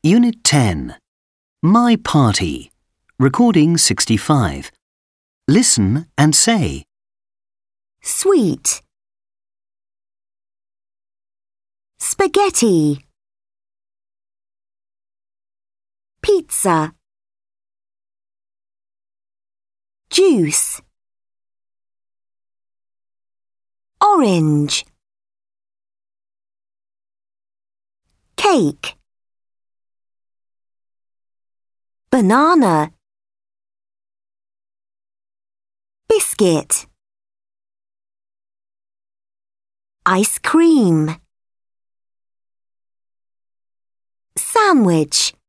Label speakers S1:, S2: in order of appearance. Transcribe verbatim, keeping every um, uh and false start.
S1: Unit ten. My Party. Recording sixty-five. Listen and say.
S2: Sweet. Spaghetti. Pizza. Juice. Orange. Cake. Banana. Biscuit. Ice cream. Sandwich.